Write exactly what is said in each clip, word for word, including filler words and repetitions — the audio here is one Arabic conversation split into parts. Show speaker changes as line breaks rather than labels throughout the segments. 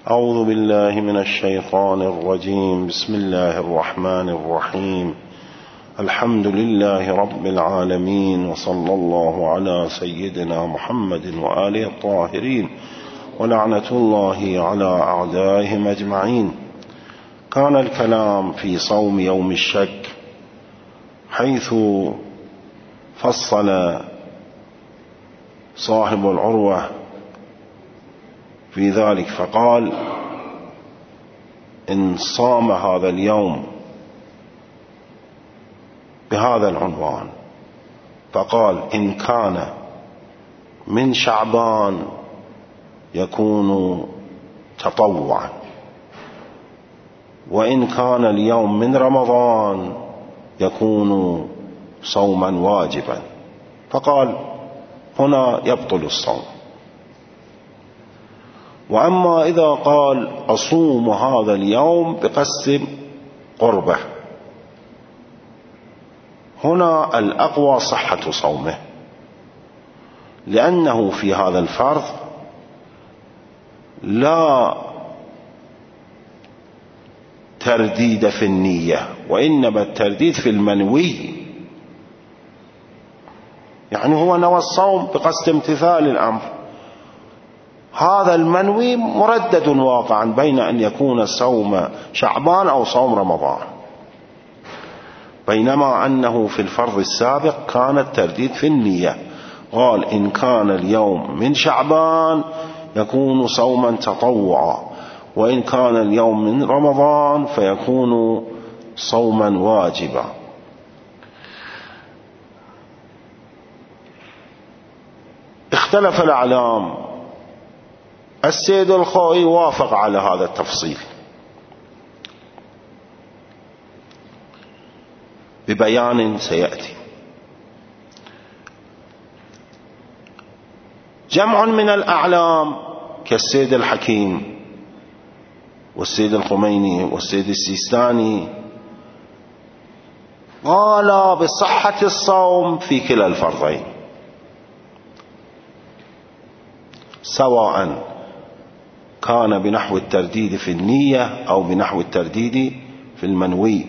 أعوذ بالله من الشيطان الرجيم. بسم الله الرحمن الرحيم. الحمد لله رب العالمين، وصلى الله على سيدنا محمد وآله الطاهرين، ولعنة الله على أعدائهم أجمعين. كان الكلام في صوم يوم الشك، حيث فصل صاحب العروة في ذلك فقال: إن صام هذا اليوم بهذا العنوان، فقال: إن كان من شعبان يكون تطوعا، وإن كان اليوم من رمضان يكون صوما واجبا. فقال: هنا يبطل الصوم. وأما إذا قال: أصوم هذا اليوم بقصد قربه، هنا الأقوى صحة صومه، لأنه في هذا الفرض لا ترديد في النية، وإنما الترديد في المنوي. يعني هو نوى الصوم بقصد امتثال الأمر، هذا المنوي مردد واقعا بين أن يكون صوم شعبان أو صوم رمضان، بينما أنه في الفرض السابق كان الترديد في النية. قال: إن كان اليوم من شعبان يكون صوما تطوعا، وإن كان اليوم من رمضان فيكون صوما واجبا. اختلف الأعلام. السيد الخوئي وافق على هذا التفصيل ببيان سيأتي. جمع من الأعلام كالسيد الحكيم والسيد الخميني والسيد السيستاني قال بصحة الصوم في كلا الفرضين، سواء كان بنحو الترديد في النية أو بنحو الترديد في المنوي.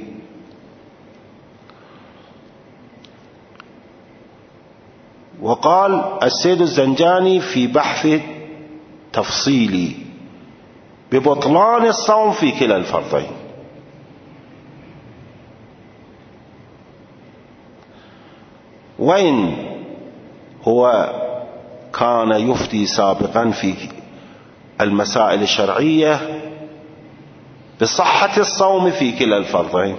وقال السيد الزنجاني في بحث تفصيلي ببطلان الصوم في كلا الفرضين. وإن هو كان يفتي سابقا في المسائل الشرعية بصحة الصوم في كلا الفرضين،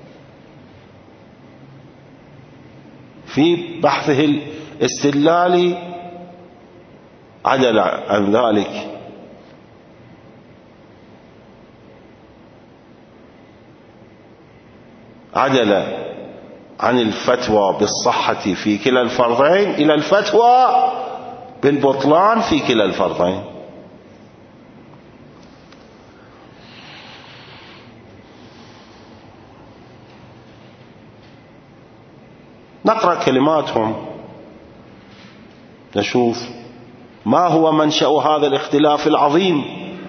في بحثه الاستدلالي عدل عن ذلك، عدل عن الفتوى بالصحة في كلا الفرضين إلى الفتوى بالبطلان في كلا الفرضين. نقرأ كلماتهم نشوف ما هو منشأ هذا الاختلاف العظيم.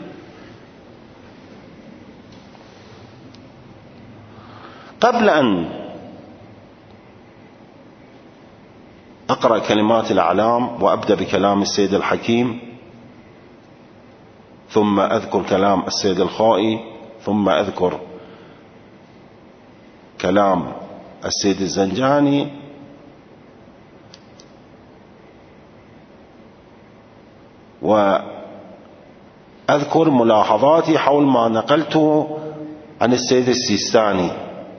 قبل أن أقرأ كلمات الأعلام وأبدأ بكلام السيد الحكيم، ثم أذكر كلام السيد الخوئي، ثم أذكر كلام السيد الزنجاني، وأذكر ملاحظاتي حول ما نقلته عن السيد السيستاني،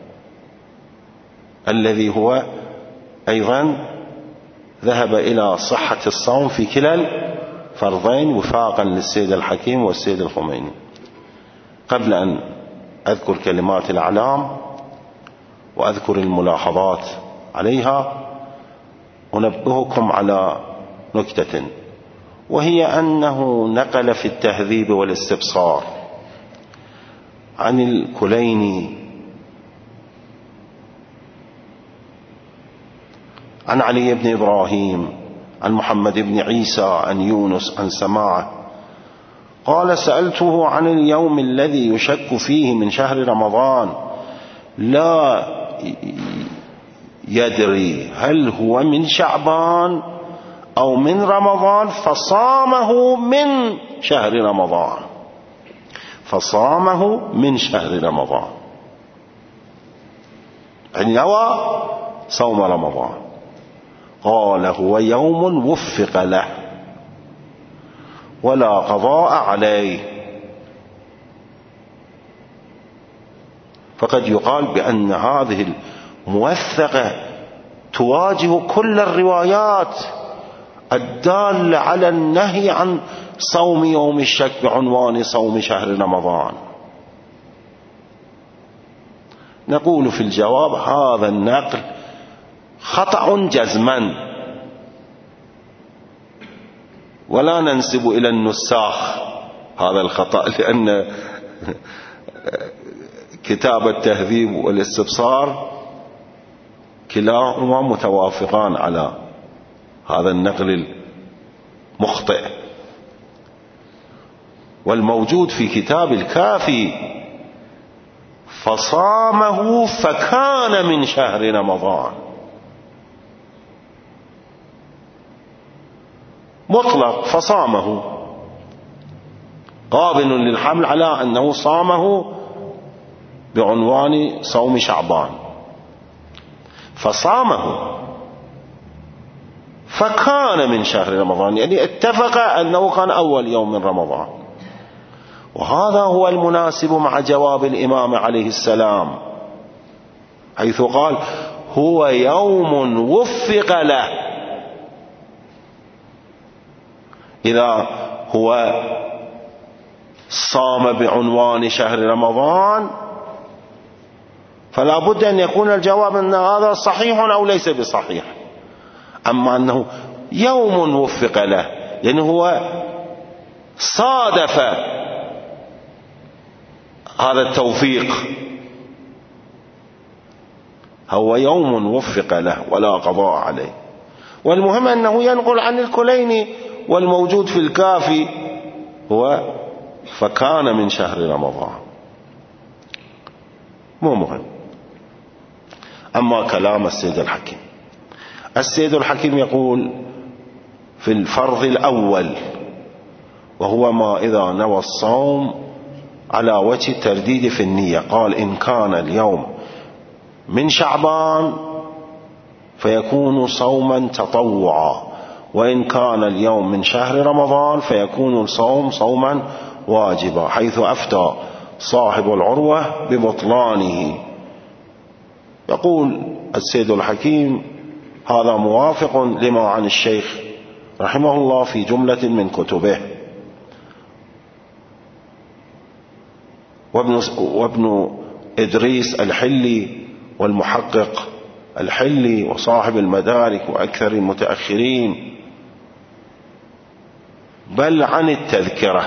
الذي هو أيضا ذهب إلى صحة الصوم في كلا الفرضين وفاقا للسيد الحكيم والسيد الخميني. قبل أن أذكر كلمات الأعلام وأذكر الملاحظات عليها، أنبهكم على نكتة، وهي أنه نقل في التهذيب والاستبصار عن الكليني عن علي بن إبراهيم عن محمد بن عيسى عن يونس عن سماعة قال سألته عن اليوم الذي يشك فيه من شهر رمضان لا يدري هل هو من شعبان أو من رمضان فصامه من شهر رمضان فصامه من شهر رمضان يعني نوى صوم رمضان. قال هو يوم وفق له ولا قضاء عليه. فقد يقال بأن هذه الموثقة تواجه كل الروايات الدالة على النهي عن صوم يوم الشك بعنوان صوم شهر رمضان. نقول في الجواب هذا النقل خطأ جزما، ولا ننسب إلى النساخ هذا الخطأ، لأن كتاب التهذيب والاستبصار كلاهما متوافقان على هذا النقل المخطئ. والموجود في كتاب الكافي فصامه فكان من شهر رمضان مطلق، فصامه قابل للحمل على أنه صامه بعنوان صوم شعبان، فصامه فكان من شهر رمضان، يعني اتفق أنه كان أول يوم من رمضان. وهذا هو المناسب مع جواب الإمام عليه السلام حيث قال هو يوم وفق له. إذا هو صام بعنوان شهر رمضان فلا بد أن يكون الجواب أن هذا صحيح أو ليس بصحيح. أما أنه يوم وفق له يعني هو صادف هذا التوفيق، هو يوم وفق له ولا قضاء عليه. والمهم أنه ينقل عن الكليني، والموجود في الكافي هو فكان من شهر رمضان، مو مهم. أما كلام السيد الحكيم، السيد الحكيم يقول في الفرض الأول وهو ما إذا نوى الصوم على وجه الترديد في النية، قال إن كان اليوم من شعبان فيكون صوما تطوعا، وإن كان اليوم من شهر رمضان فيكون الصوم صوما واجبا، حيث أفتى صاحب العروة ببطلانه. يقول السيد الحكيم هذا موافق لما عن الشيخ رحمه الله في جملة من كتبه. وابن, وابن إدريس الحلي والمحقق الحلي وصاحب المدارك وأكثر المتأخرين بل عن التذكرة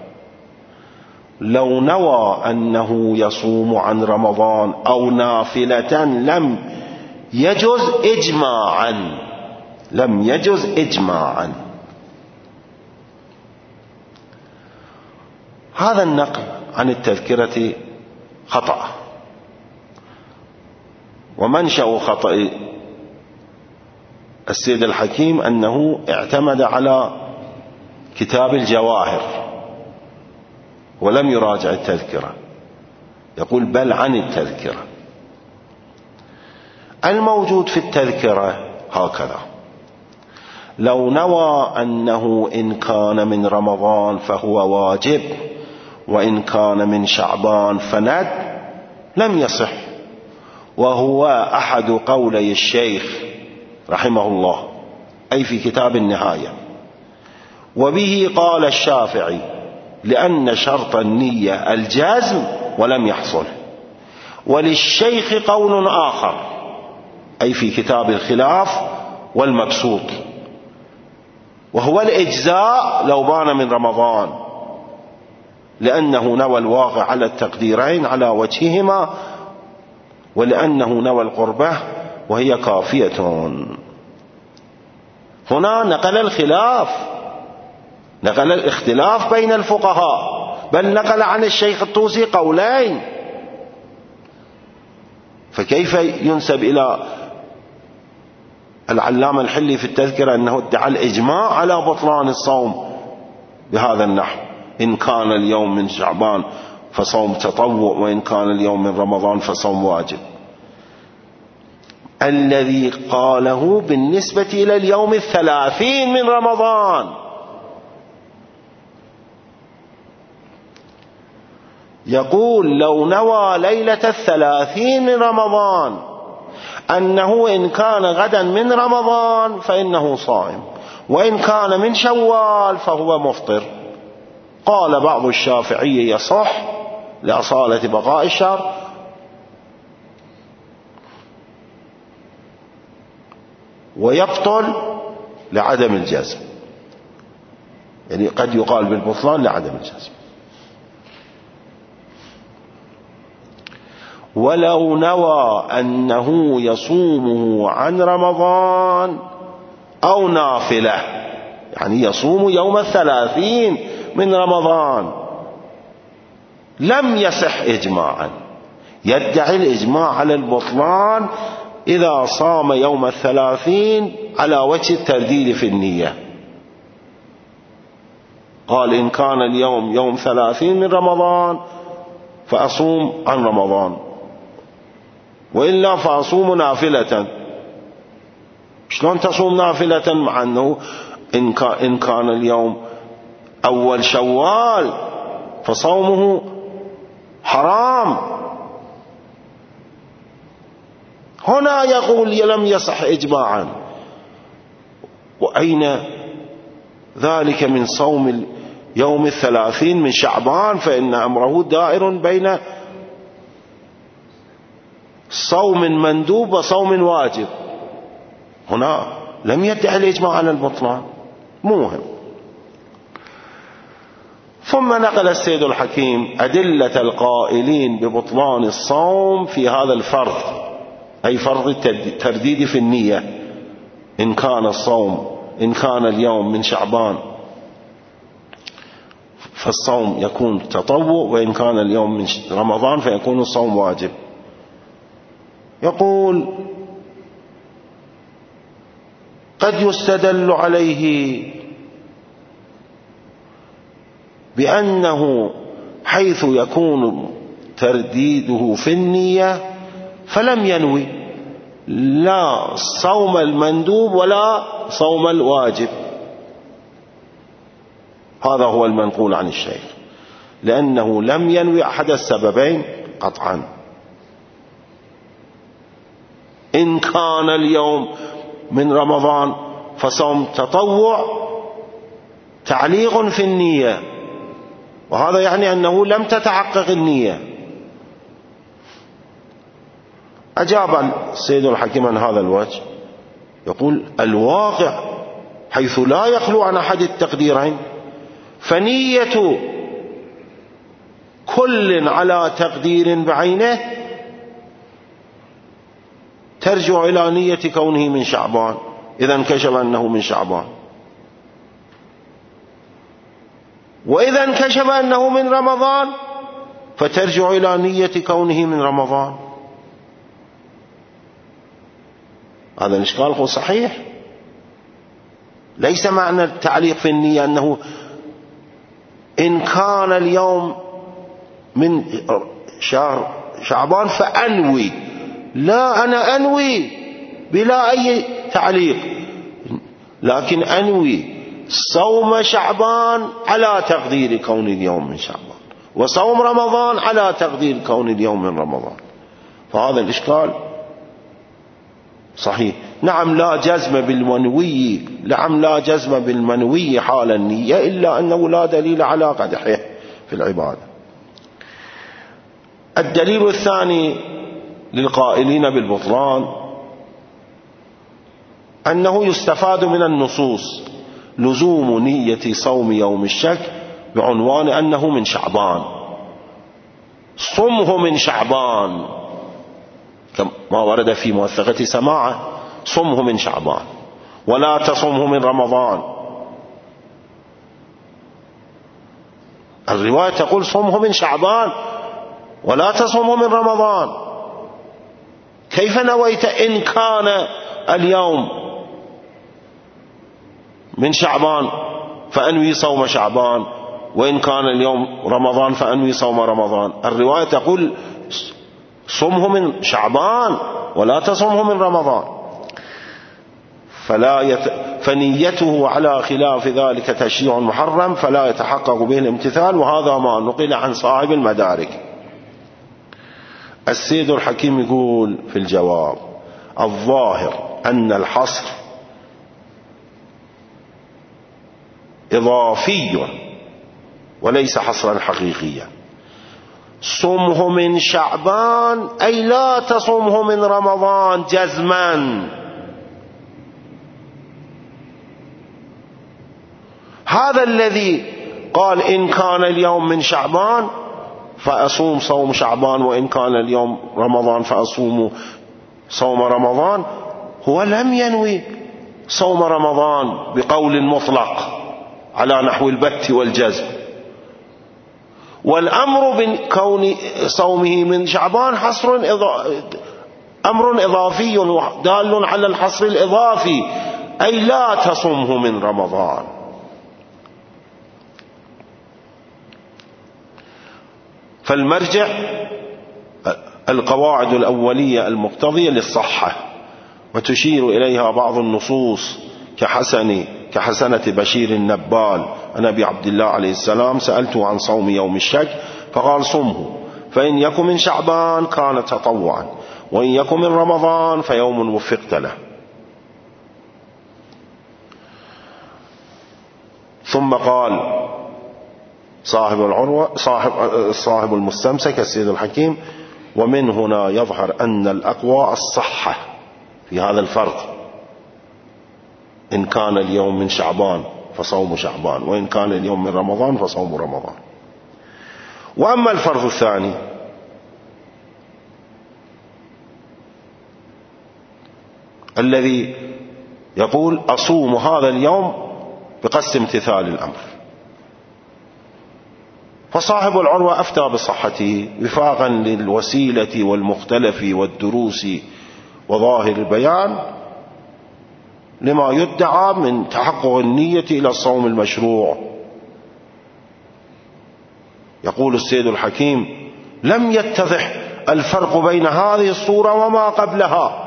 لو نوى أنه يصوم عن رمضان أو نافلة لم يجوز إجماعا، لم يجوز إجماعا. هذا النقل عن التذكرة خطأ، ومنشأ خطأ السيد الحكيم أنه اعتمد على كتاب الجواهر ولم يراجع التذكرة، يقول بل عن التذكرة. الموجود في التذكرة هكذا: لو نوى أنه إن كان من رمضان فهو واجب وإن كان من شعبان فند لم يصح، وهو أحد قولي الشيخ رحمه الله أي في كتاب النهاية. وبه قال الشافعي لأن شرط النية الجزم ولم يحصل. وللشيخ قول آخر أي في كتاب الخلاف والمبسوط، وهو الإجزاء لو بان من رمضان، لأنه نوى الواقع على التقديرين على وجههما، ولأنه نوى القربة وهي كافية. هنا نقل الخلاف، نقل الاختلاف بين الفقهاء، بل نقل عن الشيخ الطوسي قولين، فكيف ينسب إلى العلامة الحلي في التذكرة أنه ادعى الإجماع على بطلان الصوم بهذا النحو؟ إن كان اليوم من شعبان فصوم تطوع، وإن كان اليوم من رمضان فصوم واجب. الذي قاله بالنسبة إلى اليوم الثلاثين من رمضان. يقول لو نوى ليلة الثلاثين من رمضان أنه إن كان غدا من رمضان فإنه صائم، وإن كان من شوال فهو مفطر. قال بعض الشافعية يصح لأصالة بقاء الشهر، ويبطل لعدم الجزم، يعني قد يقال بالبطلان لعدم الجزم. ولو نوى أنه يصومه عن رمضان أو نافلة، يعني يصوم يوم الثلاثين من رمضان، لم يصح إجماعا. يدعي الإجماع على البطلان إذا صام يوم الثلاثين على وجه الترديد في النية. قال إن كان اليوم يوم ثلاثين من رمضان فأصوم عن رمضان، وإلا فأصوم نافلة. شلون تصوم نافلة مع أنه إن كان اليوم أول شوال فصومه حرام؟ هنا يقول لم يصح إجماعا. وأين ذلك من صوم يوم الثلاثين من شعبان؟ فإن أمره دائر بين صوم مندوب وصوم واجب. هنا لم يدعي الإجماع على البطلان، مو مهم. ثم نقل السيد الحكيم أدلة القائلين ببطلان الصوم في هذا الفرض، أي فرض الترديد في النية. إن كان الصوم إن كان اليوم من شعبان فالصوم يكون تطوع، وإن كان اليوم من رمضان فيكون الصوم واجب. يقول قد يستدل عليه بأنه حيث يكون ترديده في النية فلم ينوي لا صوم المندوب ولا صوم الواجب. هذا هو المنقول عن الشيخ، لأنه لم ينوي أحد السببين قطعا. إن كان اليوم من رمضان فصوم تطوع تعليق في النية، وهذا يعني أنه لم تتحقق النية. أجاب السيد الحكيم عن هذا الوجه، يقول الواقع حيث لا يخلو عن أحد التقديرين، فنية كل على تقدير بعينه ترجع إلى نية كونه من شعبان إذا انكشف أنه من شعبان، وإذا انكشف أنه من رمضان فترجع إلى نية كونه من رمضان. هذا الإشكال هو صحيح. ليس معنى التعليق في النية أنه إن كان اليوم من شهر شعبان فأنوي، لا، أنا أنوي بلا أي تعليق، لكن أنوي صوم شعبان على تقدير كون اليوم من شعبان، وصوم رمضان على تقدير كون اليوم من رمضان. فهذا الإشكال صحيح. نعم لا جزم بالمنوي، نعم لا جزم بالمنوي حال النية، إلا أنه لا دليل على قدحه في العبادة. الدليل الثاني للقائلين بالبطلان أنه يستفاد من النصوص لزوم نية صوم يوم الشك بعنوان أنه من شعبان، صمه من شعبان كما ورد في موثقة سماعة، صمه من شعبان ولا تصمه من رمضان. الرواية تقول صمه من شعبان ولا تصمه من رمضان. كيف نويت إن كان اليوم من شعبان فأنوي صوم شعبان، وإن كان اليوم رمضان فأنوي صوم رمضان؟ الرواية تقول صمه من شعبان ولا تصمه من رمضان. فلا يت... فنيته على خلاف ذلك تشريع محرم فلا يتحقق به الامتثال، وهذا ما نقل عن صاحب المدارك. السيد الحكيم يقول في الجواب: الظاهر أن الحصر إضافي وليس حصرا حقيقيا. صمه من شعبان أي لا تصمه من رمضان جزما. هذا الذي قال إن كان اليوم من شعبان فأصوم صوم شعبان، وإن كان اليوم رمضان فأصوم صوم رمضان، هو لم ينوي صوم رمضان بقول مطلق على نحو البت والجزم. والأمر بكون صومه من شعبان حصر أمر إضافي دال على الحصر الإضافي، أي لا تصمه من رمضان. فالمرجع القواعد الأولية المقتضية للصحة، وتشير إليها بعض النصوص كحسن كحسنة بشير النبال عن أبي عبد الله عليه السلام: سألته عن صوم يوم الشك فقال صمه، فإن يكن من شعبان كان تطوعا، وإن يكن من رمضان فيوم وفقت له. ثم قال صاحب العروة صاحب, صاحب المستمسك السيد الحكيم: ومن هنا يظهر أن الأقوى الصحة في هذا الفرض، إن كان اليوم من شعبان فصوم شعبان، وإن كان اليوم من رمضان فصوم رمضان. وأما الفرض الثاني الذي يقول أصوم هذا اليوم بقصد امتثال الأمر، فصاحب العروة أفتى بصحته وفاقا للوسيلة والمختلف والدروس وظاهر البيان لما يدعى من تحقق النية إلى الصوم المشروع. يقول السيد الحكيم: لم يتضح الفرق بين هذه الصورة وما قبلها،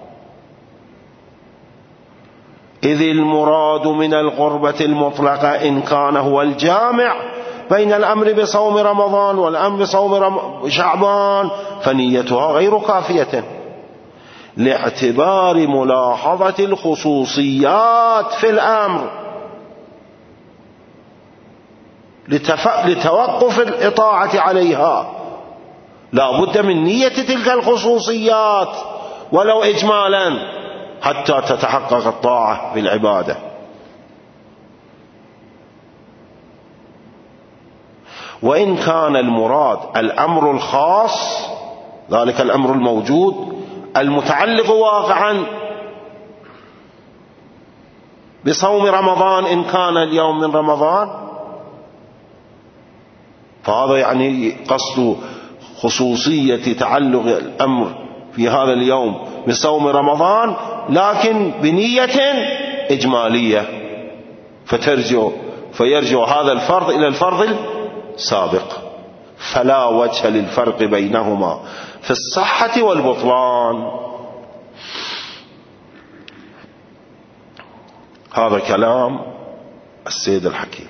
إذ المراد من القربة المطلقة إن كان هو الجامع بين الأمر بصوم رمضان والأمر بصوم رم... شعبان فنيتها غير كافية، لاعتبار ملاحظة الخصوصيات في الأمر لتف... لتوقف الإطاعة عليها. لا بد من نية تلك الخصوصيات ولو إجمالا حتى تتحقق الطاعة في العبادة. وإن كان المراد الأمر الخاص، ذلك الأمر الموجود المتعلق واقعا بصوم رمضان إن كان اليوم من رمضان، فهذا يعني قصد خصوصية تعلق الأمر في هذا اليوم بصوم رمضان، لكن بنية إجمالية، فترجع فيرجع هذا الفرض إلى الفرض السابق، فلا وجه للفرق بينهما في الصحة والبطلان. هذا كلام السيد الحكيم.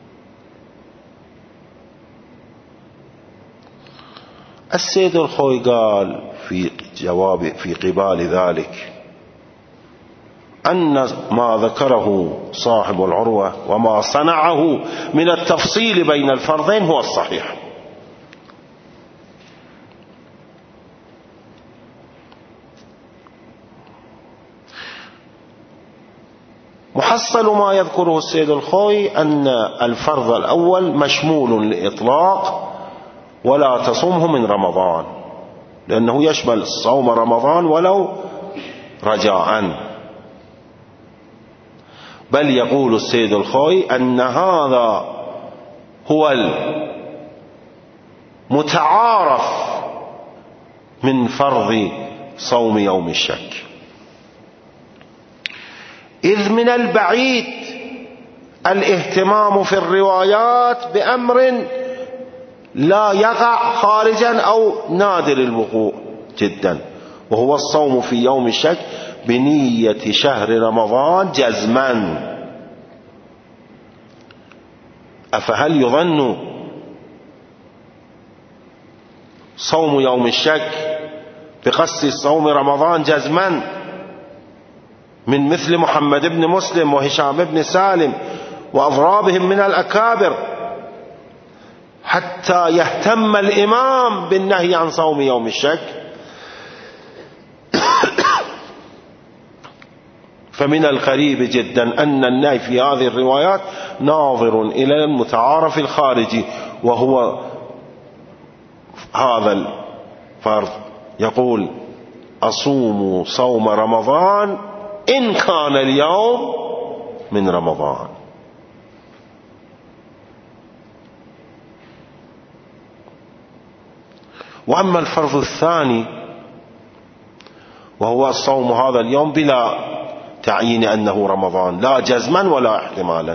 السيد الخوي قال في جواب في قبال ذلك أن ما ذكره صاحب العروة وما صنعه من التفصيل بين الفرضين هو الصحيح. محصل ما يذكره السيد الخوي أن الفرض الأول مشمول لإطلاق ولا تصومه من رمضان، لأنه يشمل صوم رمضان ولو رجاءً. بل يقول السيد الخوي أن هذا هو متعارف من فرض صوم يوم الشك، إذ من البعيد الاهتمام في الروايات بأمر لا يقع خارجا أو نادر الوقوع جدا، وهو الصوم في يوم الشك بنية شهر رمضان جزما. أفهل يظن صوم يوم الشك بقصد صوم رمضان جزما من مثل محمد بن مسلم وهشام بن سالم وأضرابهم من الأكابر حتى يهتم الإمام بالنهي عن صوم يوم الشك؟ فمن الغريب جدا أن النهي في هذه الروايات ناظر إلى المتعارف الخارجي، وهو هذا الفرض يقول: أصوم صوم رمضان إن كان اليوم من رمضان. وأما الفرض الثاني وهو الصوم هذا اليوم بلا تعيين أنه رمضان، لا جزما ولا احتمالا،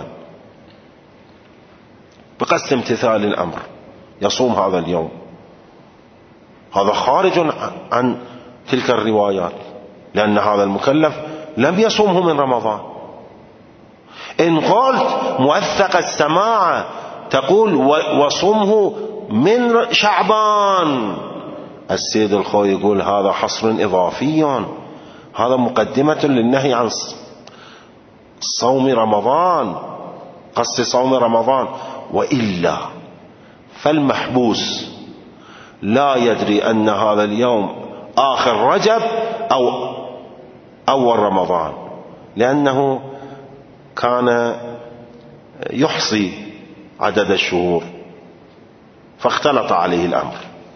بقصد امتثال الأمر يصوم هذا اليوم، هذا خارج عن تلك الروايات، لأن هذا المكلف لم يصومه من رمضان. إن قلت موثق السماع تقول وصومه من شعبان، السيد الخوي يقول هذا حصر إضافي، هذا مقدمة للنهي عن صوم رمضان، قصد صوم رمضان. وإلا فالمحبوس لا يدري أن هذا اليوم آخر رجب أو أول رمضان، لأنه كان يحصي عدد الشهور فاختلط عليه الأمر،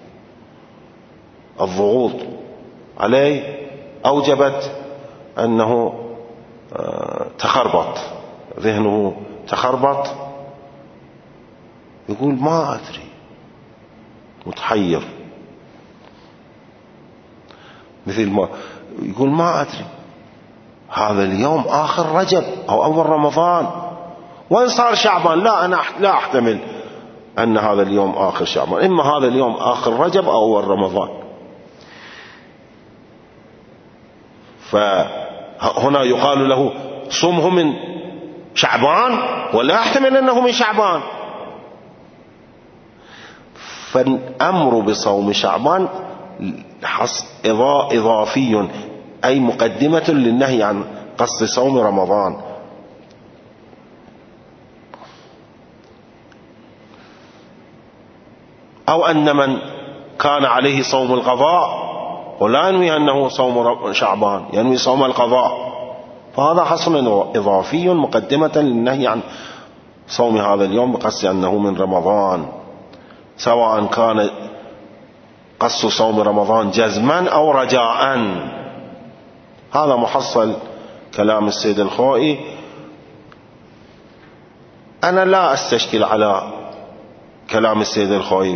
الضغوط عليه أوجبت أنه تخربط ذهنه، تخربط، يقول ما أدري، متحير، مثل ما يقول ما أدري هذا اليوم آخر رجب أو أول رمضان، وإن صار شعبان لا أنا لا أحتمل أن هذا اليوم آخر شعبان، إما هذا اليوم آخر رجب أو أول رمضان. فهنا يقال له صمه من شعبان ولا أحتمل أنه من شعبان. فالأمر بصوم شعبان إضافي، أي مقدمة للنهي عن قصد صوم رمضان. أو أن من كان عليه صوم القضاء ولا ينوي أنه صوم شعبان، ينوي صوم القضاء، فهذا حصر إضافي مقدمة للنهي عن صوم هذا اليوم بقصد أنه من رمضان، سواء كان قصد صوم رمضان جزما أو رجاء. هذا محصل كلام السيد الخوئي. أنا لا أستشكل على كلام السيد الخوئي،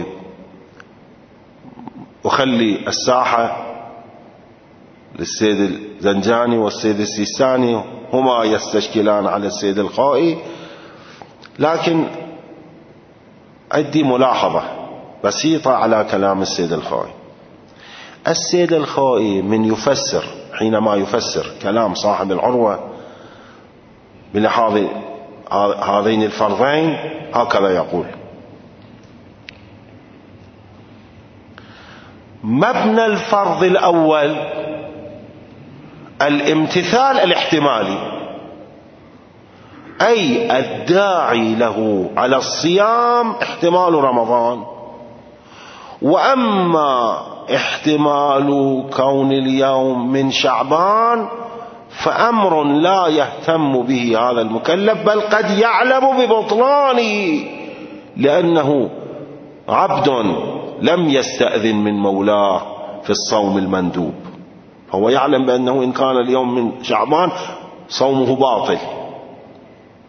وخلي الساحة للسيد الزنجاني والسيد السيستاني، هما يستشكلان على السيد الخوئي. لكن عندي ملاحظة بسيطة على كلام السيد الخوئي. السيد الخوئي من يفسر، حينما يفسر كلام صاحب العروة بلحاظ هذين الفرضين هكذا يقول: مبنى الفرض الأول الامتثال الاحتمالي، أي الداعي له على الصيام احتمال رمضان، وأما احتمال كون اليوم من شعبان فأمر لا يهتم به هذا المكلف، بل قد يعلم ببطلانه لأنه عبد لم يستأذن من مولاه في الصوم المندوب، فهو يعلم بأنه إن كان اليوم من شعبان صومه باطل،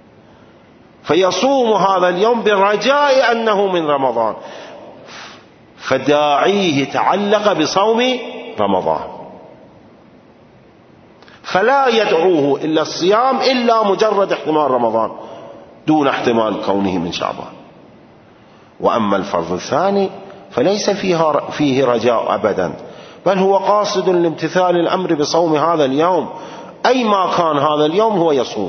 فيصوم هذا اليوم برجاء أنه من رمضان. فداعيه تعلق بصوم رمضان، فلا يدعوه إلا الصيام إلا مجرد احتمال رمضان دون احتمال كونه من شعبان. وأما الفرض الثاني فليس فيها فيه رجاء أبدا، بل هو قاصد لامتثال الأمر بصوم هذا اليوم، أي ما كان هذا اليوم هو يصوم،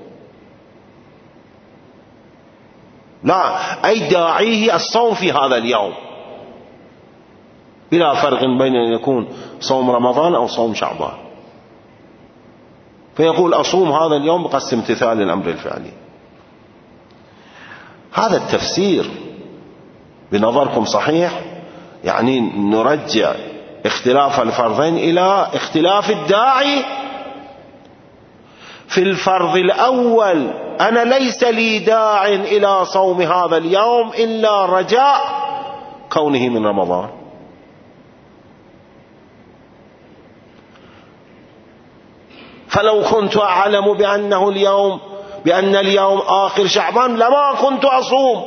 لا أي داعيه الصوم في هذا اليوم، بلا فرق بين أن يكون صوم رمضان أو صوم شعبان. فيقول أصوم هذا اليوم بقصد امتثال الأمر الفعلي. هذا التفسير بنظركم صحيح؟ يعني نرجع اختلاف الفرضين إلى اختلاف الداعي. في الفرض الأول أنا ليس لي داع إلى صوم هذا اليوم إلا رجاء كونه من رمضان، فلو كنت أعلم بأنه اليوم بأن اليوم آخر شعبان لما كنت أصوم،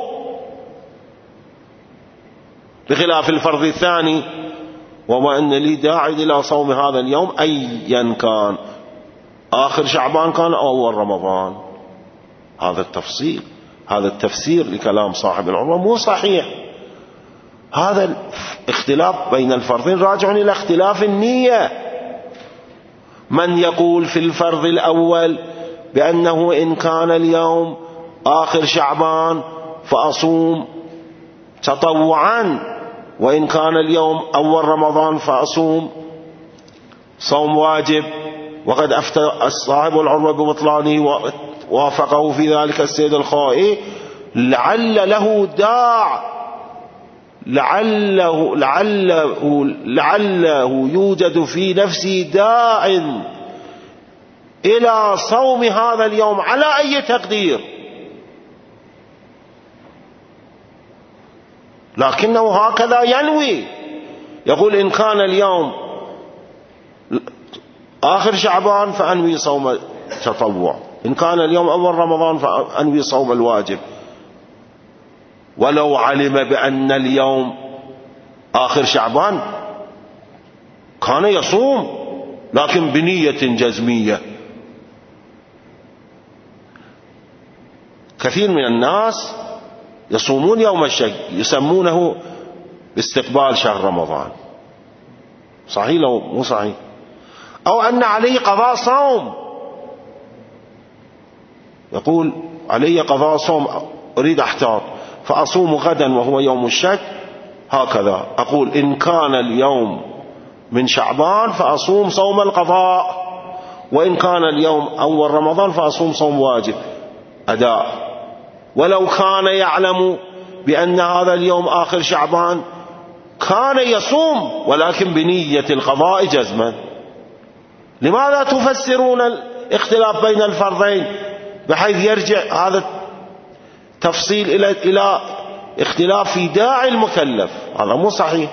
بخلاف الفرض الثاني وهو أن لي داعي إلى صوم هذا اليوم أيا كان، آخر شعبان كان أو أول رمضان. هذا التفصيل هذا التفسير لكلام صاحب العروة مو صحيح. هذا الاختلاف بين الفرضين راجع إلى اختلاف النية. من يقول في الفرض الأول بأنه إن كان اليوم آخر شعبان فأصوم تطوعا، وإن كان اليوم أول رمضان فأصوم صوم واجب، وقد أفتى صاحب العروة ببطلانه ووافقه في ذلك السيد الخائي، لعل له داع لعله لعله لعله يوجد في نفسي داع إلى صوم هذا اليوم على أي تقدير، لكنه هكذا ينوي، يقول إن كان اليوم آخر شعبان فأنوي صوم تطوع، إن كان اليوم أول رمضان فأنوي صوم الواجب. ولو علم بأن اليوم آخر شعبان كان يصوم، لكن بنية جزمية. كثير من الناس يصومون يوم الشك، يسمونه باستقبال شهر رمضان، صحيح لو مو صحيح؟ أو أن عليه قضاء صوم، يقول علي قضاء صوم أريد أحتاط فأصوم غدا وهو يوم الشك، هكذا أقول إن كان اليوم من شعبان فأصوم صوم القضاء، وإن كان اليوم أول رمضان فأصوم صوم واجب أداء. ولو كان يعلم بأن هذا اليوم آخر شعبان كان يصوم، ولكن بنية القضاء جزما. لماذا تفسرون الاختلاف بين الفرضين بحيث يرجع هذا التفصيل إلى إلى اختلاف في داعي المكلف؟ هذا مو صحيح.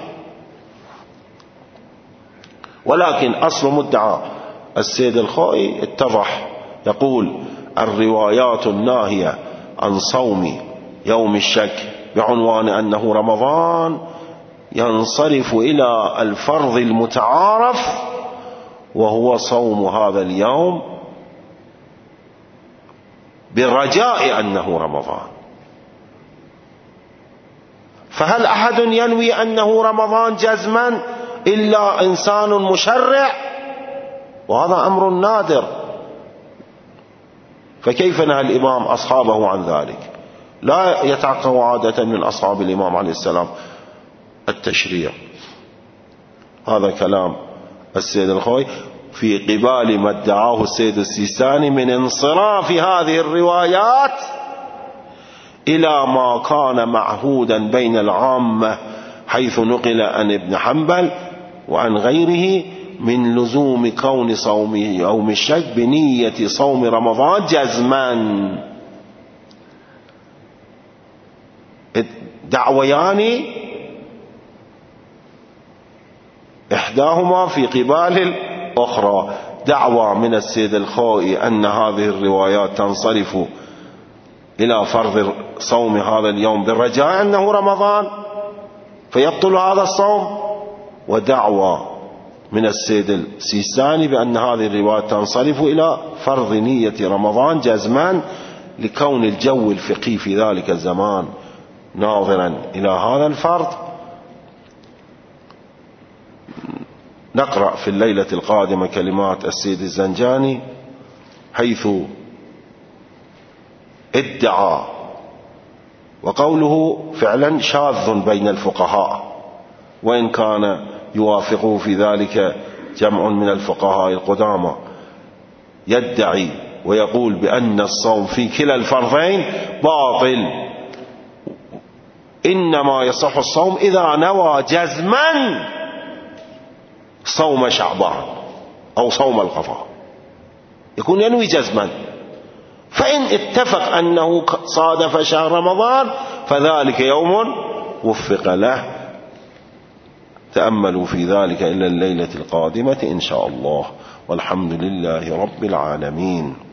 ولكن أصل مدعى السيد الخائي اتضح، يقول الروايات الناهية عن صوم يوم الشك بعنوان أنه رمضان ينصرف إلى الفرض المتعارف وهو صوم هذا اليوم بالرجاء أنه رمضان. فهل أحد ينوي أنه رمضان جزما إلا إنسان مشرع؟ وهذا أمر نادر، فكيف نهى الإمام أصحابه عن ذلك؟ لا يتعقب عادة من أصحاب الإمام عليه السلام التشريع. هذا كلام السيد الخوي في قبال ما ادعاه السيد السيستاني من انصراف هذه الروايات إلى ما كان معهودا بين العامة، حيث نقل عن ابن حنبل وعن غيره من لزوم كون صوم يوم الشك بنية صوم رمضان جزما. دعويان إحداهما في قبال الأخرى، دعوى من السيد الخوئي أن هذه الروايات تنصرف إلى فرض صوم هذا اليوم بالرجاء أنه رمضان، فيبطل هذا الصوم. ودعوى من السيد السيستاني بأن هذه الرواية تنصرف إلى فرض نية رمضان جزمان لكون الجو الفقهي في ذلك الزمان ناظرا إلى هذا الفرض. نقرأ في الليلة القادمة كلمات السيد الزنجاني حيث ادعى، وقوله فعلا شاذ بين الفقهاء، وإن كان يوافقه في ذلك جمع من الفقهاء القدامى، يدعي ويقول بأن الصوم في كلا الفرضين باطل، إنما يصح الصوم إذا نوى جزما صوم شعبان أو صوم القضاء، يكون ينوي جزما. فإن اتفق أنه صادف شهر رمضان فذلك يوم وفق له. تأملوا في ذلك إلى الليلة القادمة إن شاء الله، والحمد لله رب العالمين.